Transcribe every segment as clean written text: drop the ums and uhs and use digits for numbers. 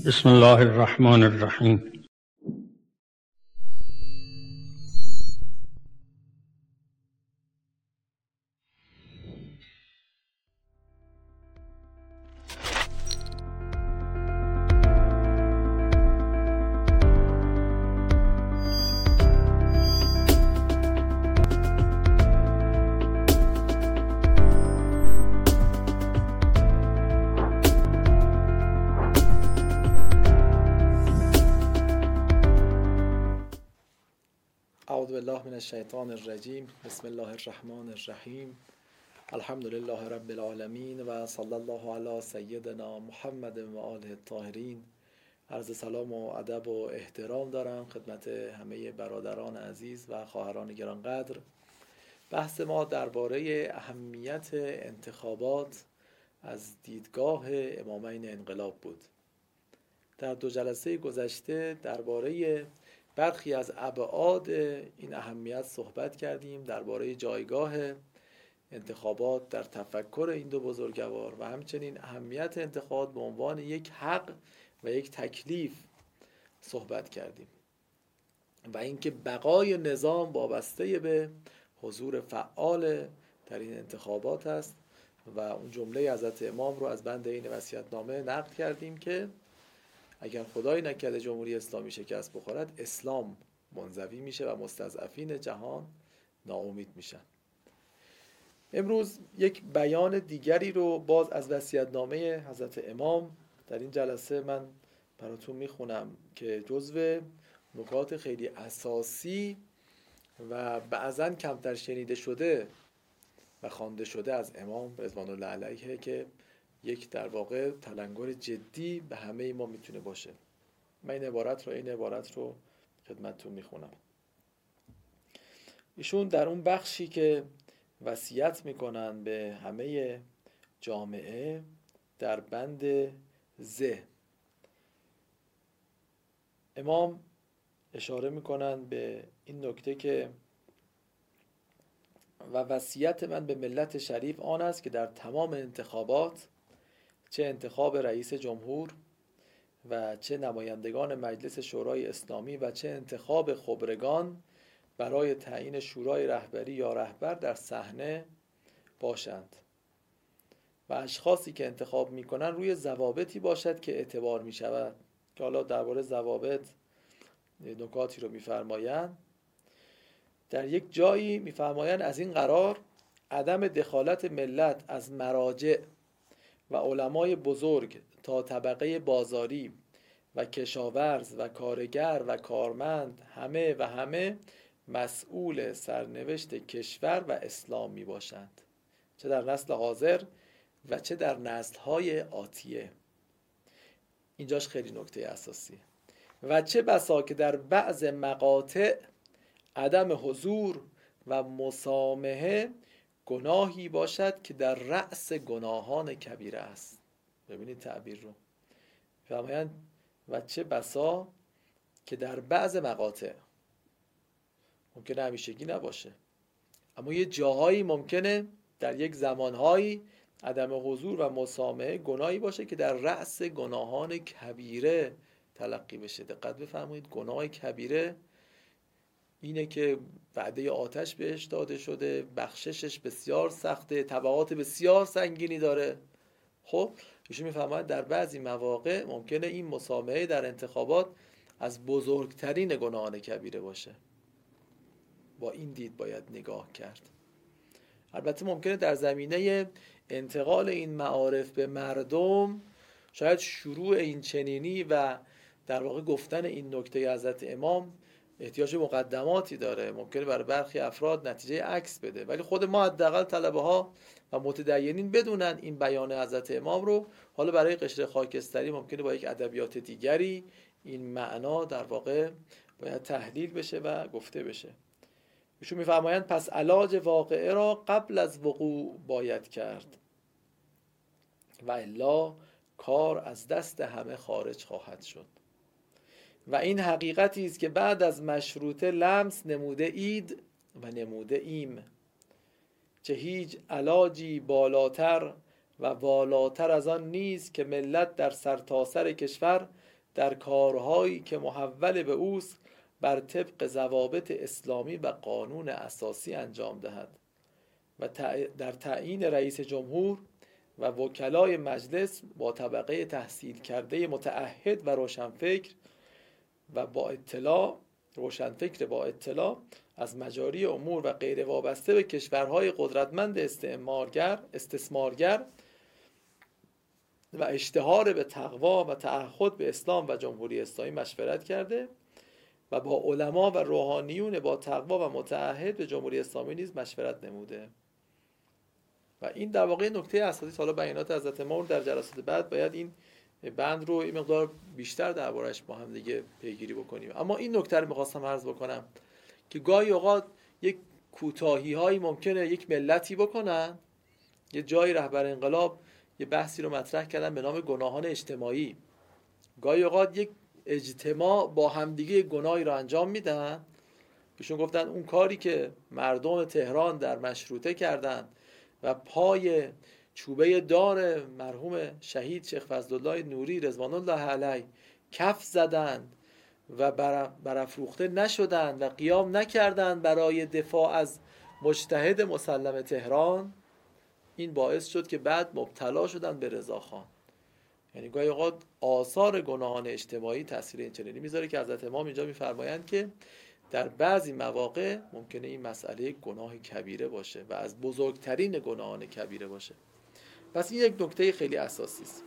بسم الله الرحمن الرحیم. اعوذ بالله من الشیطان الرجیم. بسم الله الرحمن الرحیم. الحمد لله رب العالمین و صلی الله علی سیدنا محمد و آله الطاهرین. عرض سلام و ادب و احترام دارم خدمت همه برادران عزیز و خواهران گرانقدر. بحث ما درباره اهمیت انتخابات از دیدگاه امامین انقلاب بود. در 2 جلسه گذشته درباره برخی از ابعاد این اهمیت صحبت کردیم، درباره جایگاه انتخابات در تفکر این 2 بزرگوار و همچنین اهمیت انتخابات به عنوان یک حق و یک تکلیف صحبت کردیم و اینکه بقای نظام وابسته به حضور فعال در این انتخابات است و اون جمله حضرت امام رو از بند این وصیت‌نامه نقل کردیم که اگر خدای نکرده جمهوری اسلامی شکست بخورد، اسلام منزوی میشه و مستضعفین جهان ناامید میشن. امروز یک بیان دیگری رو باز از وصیت‌نامه حضرت امام در این جلسه من براتون میخونم که جزو نکات خیلی اساسی و بعضاً کمتر شنیده شده و خوانده شده از امام رضوان الله علیه که یک در واقع تلنگر جدی به همه ما میتونه باشه. من این عبارت رو خدمتتون میخونم. ایشون در اون بخشی که وصیت میکنن به همه جامعه در بند امام اشاره میکنن به این نکته که و وصیت من به ملت شریف آن است که در تمام انتخابات، چه انتخاب رئیس جمهور و چه نمایندگان مجلس شورای اسلامی و چه انتخاب خبرگان برای تعیین شورای رهبری یا رهبر در صحنه باشند و اشخاصی که انتخاب میکنن روی ضوابطی باشد که اعتبار میشود. که حالا درباره ضوابط نکاتی رو میفرمایند. در یک جایی میفرمایند از این قرار عدم دخالت ملت از مراجع و علمای بزرگ تا طبقه بازاری و کشاورز و کارگر و کارمند همه مسئول سرنوشت کشور و اسلام می باشند، چه در نسل حاضر و چه در نسل‌های آتیه. اینجاش خیلی نکته اساسی. و چه بسا که در بعض مقاطع عدم حضور و مسامحه گناهی باشد که در رأس گناهان کبیره است. ببینید تعبیر رو. فرمایند و چه بسا که در بعض مقاطع، ممکنه همیشگی نباشه، اما یه جاهایی ممکنه در یک زمانهایی عدم حضور و مسامحه گناهی باشه که در رأس گناهان کبیره تلقی بشه. دقت بفرمایید، گناه کبیره اینه که وعده آتش بهش داده شده، بخششش بسیار سخته، تبعات بسیار سنگینی داره. خب ایشون میفهمند در بعضی مواقع ممکنه این مسامحه در انتخابات از بزرگترین گناهان کبیره باشه. با این دید باید نگاه کرد. البته ممکنه در زمینه انتقال این معارف به مردم شاید شروع این چنینی و در واقع گفتن این نکته حضرت امام احتیاج مقدماتی داره، ممکنه برای برخی افراد نتیجه عکس بده، ولی خود ما حداقل طلبه ها و متدینین بدونن این بیان حضرت امام رو. حالا برای قشر خاکستری ممکنه با یک ادبیات دیگری این معنا در واقع باید تحلیل بشه و گفته بشه. ایشون میفرمایند پس علاج واقعه را قبل از وقوع باید کرد و الا کار از دست همه خارج خواهد شد. و این حقیقتی است که بعد از مشروطه لمس نموده اید و نموده ایم، چه هیچ علاجی بالاتر و والاتر از آن نیست که ملت در سرتاسر کشور در کارهایی که محول به اوست بر طبق ضوابط اسلامی و قانون اساسی انجام دهد و در تعیین رئیس جمهور و وکلای مجلس با طبقه تحصیل کرده متعهد و روشنفکر با اطلاع از مجاری امور و غیر وابسته به کشورهای قدرتمند استثمارگر و اشتهار به تقوا و تعهد به اسلام و جمهوری اسلامی مشورت کرده و با علما و روحانیون با تقوا و متعهد به جمهوری اسلامی نیز مشورت نموده. و این در واقع نکته اساسی. حالا بیانات حضرت ما در جلسات بعد باید این بند رو این مقدار بیشتر دربارش با هم دیگه پیگیری بکنیم. اما این نکته رو می‌خواستم عرض بکنم که گاهی اوقات یک کوتاهی‌هایی ممکنه یک ملتی بکنن. یه جای رهبر انقلاب یه بحثی رو مطرح کردن به نام گناهان اجتماعی. گاهی اوقات یک اجتماع با همدیگه گناهی رو انجام میدن. ایشون گفتن اون کاری که مردم تهران در مشروطه کردن و پای چوبه دار مرحوم شهید شیخ فضلالله نوری رضوان الله علیه کف زدند و برافروخته نشدند و قیام نکردند برای دفاع از مجتهد مسلم تهران، این باعث شد که بعد مبتلا شدن به رضاخان. یعنی گاهی اوقات آثار گناهان اجتماعی تاثیر این چنینی میذاره که حضرت امام اینجا میفرمایند که در بعضی مواقع ممکنه این مسئله گناه کبیره باشه و از بزرگترین گناهان کبیره باشه. پس این یک نکته خیلی اساسی است.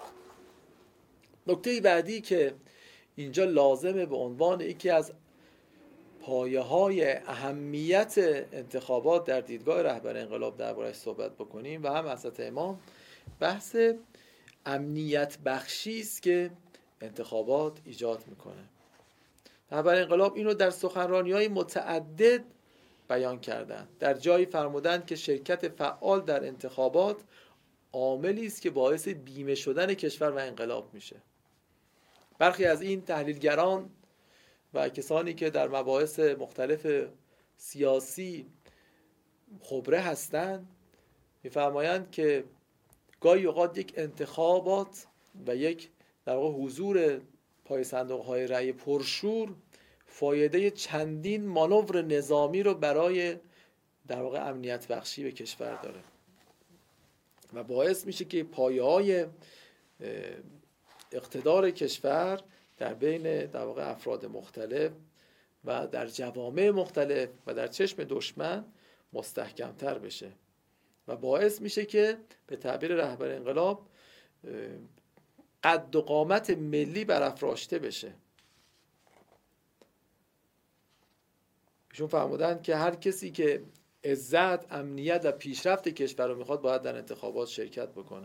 نکته بعدی که اینجا لازمه به عنوان یکی از پایه‌های اهمیت انتخابات در دیدگاه رهبر انقلاب درباره‌اش صحبت بکنیم و هم حضرت امام، بحث امنیت بخشی است که انتخابات ایجاد میکنه. رهبر انقلاب اینو در سخنرانی‌های متعدد بیان کردند. در جایی فرمودند که شرکت فعال در انتخابات عاملی است که باعث بیمه شدن کشور و انقلاب میشه. برخی از این تحلیلگران و کسانی که در مباحث مختلف سیاسی خبره هستند میفرمایند که گاهی اوقات یک انتخابات و یک در واقع حضور پای صندوق‌های رأی پرشور فایده چندین مانور نظامی رو برای در واقع امنیت بخشی به کشور داره و باعث میشه که پایه‌های اقتدار کشور در بین در واقع افراد مختلف و در جوامع مختلف و در چشم دشمن مستحکمتر بشه و باعث میشه که به تعبیر رهبر انقلاب قد و قامت ملی برافراشته بشه. ایشون فرمودن که هر کسی که عزت، امنیت و پیشرفت کشور رو میخواد باید در انتخابات شرکت بکنه.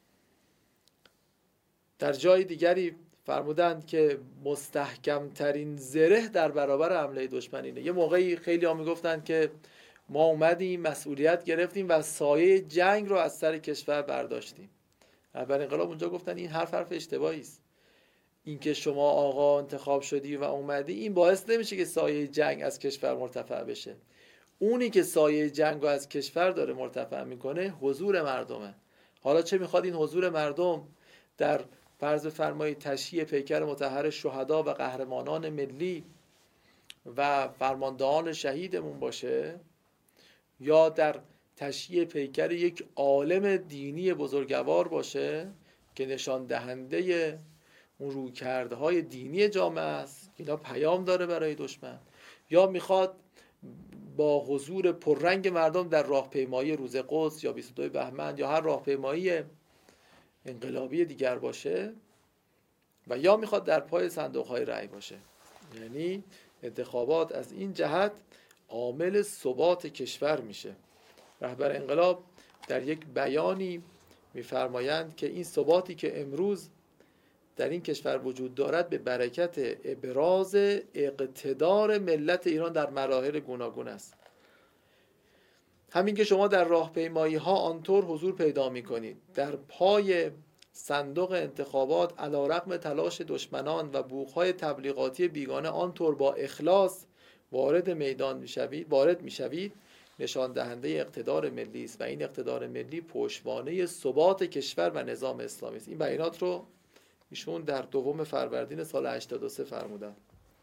در جای دیگری فرمودند که مستحکم ترین زره در برابر حمله دشمن اینه. یه موقعی خیلی ها میگفتن که ما اومدیم مسئولیت گرفتیم و سایه جنگ رو از سر کشور برداشتیم. رهبر انقلاب اونجا گفتن این حرف اشتباهی است. این که شما آقا انتخاب شدی و اومدی این باعث نمیشه که سایه جنگ از کشور مرتفع بشه. اونی که سایه جنگ رو از کشور داره مرتفع میکنه حضور مردمه. حالا چه میخواد این حضور مردم در فرض بفرمایید تشییع پیکر مطهر شهدا و قهرمانان ملی و فرماندهان شهیدمون باشه یا در تشییع پیکر یک عالم دینی بزرگوار باشه که نشان دهنده اون رویکردهای دینی جامعه است، اینا پیام داره برای دشمن، یا میخواد با حضور پررنگ مردم در راهپیمایی روز قدس یا 22 بهمن یا هر راهپیمایی انقلابی دیگر باشه و یا میخواد در پای صندوق‌های رأی باشه. یعنی انتخابات از این جهت عامل ثبات کشور میشه. رهبر انقلاب در یک بیانی میفرمایند که این ثباتی که امروز در این کشور وجود دارد به برکت ابراز اقتدار ملت ایران در مراحل گوناگون است. همین که شما در راهپیمایی ها آنطور حضور پیدا می کنید، در پای صندوق انتخابات علی رغم تلاش دشمنان و بوق‌های تبلیغاتی بیگانه آنطور با اخلاص وارد میدان می شوید، نشان دهنده اقتدار ملی است و این اقتدار ملی پشتوانه ثبات کشور و نظام اسلامی است. این بیانات رو ایشون در 2 فروردین سال 83 فرمودن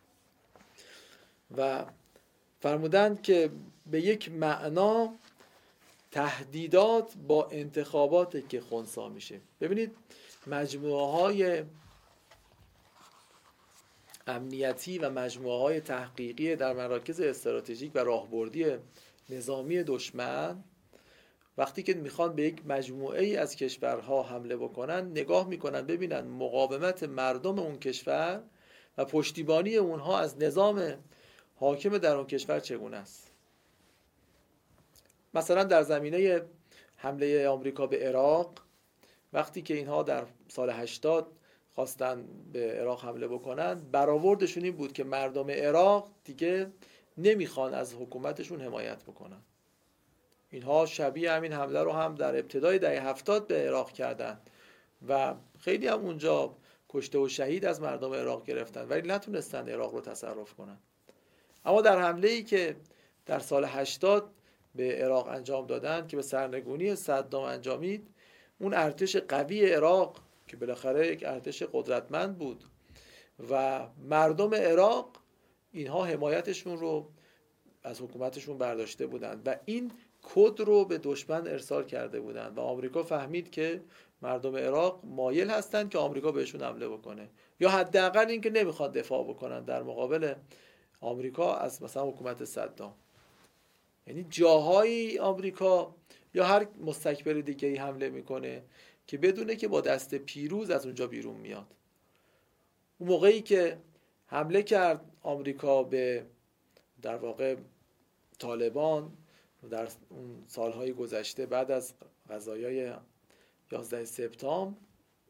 و فرمودند که به یک معنا تهدیدات با انتخابات که خنثی میشه. ببینید مجموعه های امنیتی و مجموعه های تحقیقی در مراکز استراتژیک و راهبردی نظامی دشمن وقتی که میخوان به یک مجموعه ای از کشورها حمله بکنن، نگاه میکنن ببینن مقاومت مردم اون کشور و پشتیبانی اونها از نظام حاکم در اون کشور چگونه است. مثلا در زمینه حمله آمریکا به عراق، وقتی که اینها در سال 80 خواستن به عراق حمله بکنن، برآوردشون این بود که مردم عراق دیگه نمیخوان از حکومتشون حمایت بکنن. اینها شبیه همین حمله رو هم در ابتدای دهه 70 به عراق کردن و خیلی هم اونجا کشته و شهید از مردم عراق گرفتن، ولی نتونستن عراق رو تصرف کنن. اما در حمله‌ای که در سال 80 به عراق انجام دادن که به سرنگونی صدام انجامید، اون ارتش قوی عراق که بالاخره یک ارتش قدرتمند بود و مردم عراق اینها حمایتشون رو از حکومتشون برداشته بودند و این کد رو به دشمن ارسال کرده بودند و آمریکا فهمید که مردم عراق مایل هستند که آمریکا بهشون حمله بکنه، یا حداقل این که نمیخواد دفاع بکنن در مقابل آمریکا از مثلا حکومت صدام. یعنی جاهایی آمریکا یا هر مستکبر دیگه‌ای حمله میکنه که بدونه که با دست پیروز از اونجا بیرون میاد. اون موقعی که حمله کرد آمریکا به در واقع طالبان در اون سالهای گذشته بعد از قضایای 11 سپتامبر،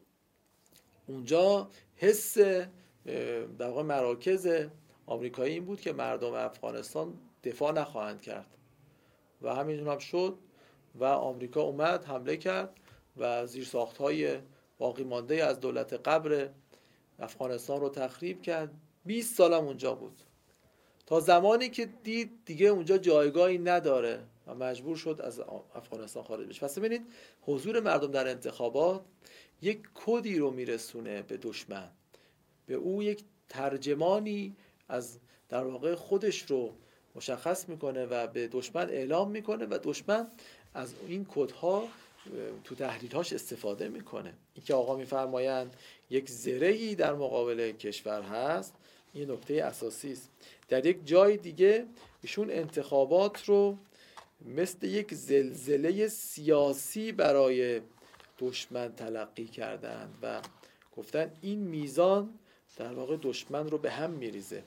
اونجا حس در واقع مراکز آمریکایی این بود که مردم افغانستان دفاع نخواهند کرد و همین هم شد و آمریکا اومد حمله کرد و زیرساخت‌های باقی مانده از دولت قبر افغانستان رو تخریب کرد. 20 سالم اونجا بود تا زمانی که دید دیگه اونجا جایگاهی نداره و مجبور شد از افغانستان خارج بشه. پس ببینید حضور مردم در انتخابات یک کدی رو میرسونه به دشمن، به او یک ترجمانی از در واقع خودش رو مشخص میکنه و به دشمن اعلام میکنه و دشمن از این کدها تو تحلیل‌هاش استفاده میکنه. این که آقا میفرمایند یک زرهی در مقابل کشور هست، این نکته اساسی است. در یک جای دیگه ایشون انتخابات رو مثل یک زلزله سیاسی برای دشمن تلقی کردند و گفتن این میزان در واقع دشمن رو به هم میریزه.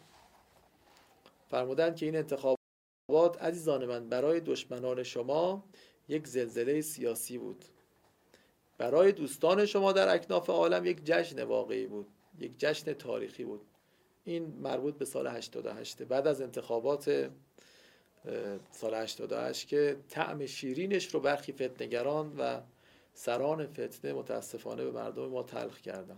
فرمودند که این انتخابات عزیزان من برای دشمنان شما یک زلزله سیاسی بود، برای دوستان شما در اکناف عالم یک جشن واقعی بود، یک جشن تاریخی بود. این مربوط به سال 88 بعد از انتخابات سال 88 که طعم شیرینش رو برخی فتنه‌گران و سران فتنه متاسفانه به مردم ما تلخ کردن.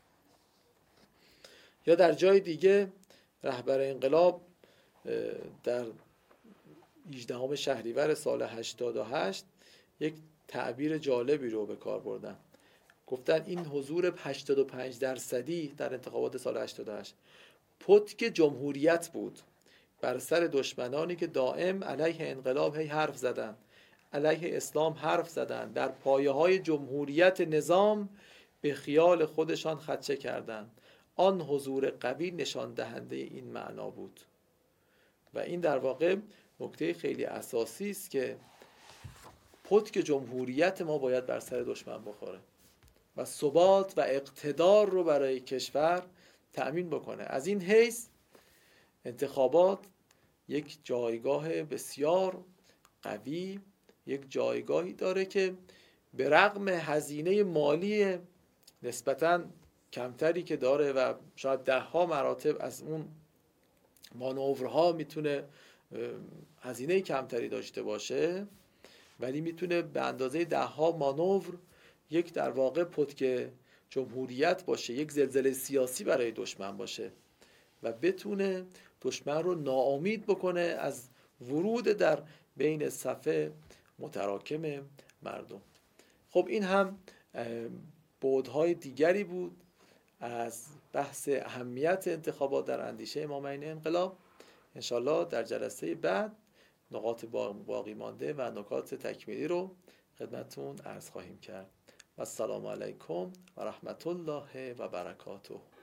یا در جای دیگه رهبر انقلاب در 18 شهریور سال 88 یک تعبیر جالبی رو به کار بردن. گفتن این حضور 85% در انتخابات سال 88 پتک جمهوریت بود بر سر دشمنانی که دائم علیه انقلاب حرف زدن، علیه اسلام حرف زدن، در پایه‌های جمهوریت نظام به خیال خودشان خدشه کردند. آن حضور قوی نشان دهنده این معنا بود. و این در واقع نکته خیلی اساسی است که پتک جمهوریت ما باید بر سر دشمن بخوره و ثبات و اقتدار رو برای کشور تأمین بکنه. از این حیث انتخابات یک جایگاه بسیار قوی، یک جایگاهی داره که به رغم هزینه مالی نسبتاً کمتری که داره و شاید 10 مراتب از اون مانورها میتونه هزینه کمتری داشته باشه، ولی میتونه به اندازه 10 مانور یک در واقع پتک جمهوریت باشه، یک زلزله سیاسی برای دشمن باشه و بتونه دشمن رو ناامید بکنه از ورود در بین صف متراکم مردم. خب این هم بعدهای دیگری بود از بحث اهمیت انتخابات در اندیشه مابین انقلاب. انشالله در جلسه بعد نقاط باقی مانده و نکات تکمیلی رو خدمتتون عرض خواهیم کرد. و السلام علیکم و رحمت الله و برکاته.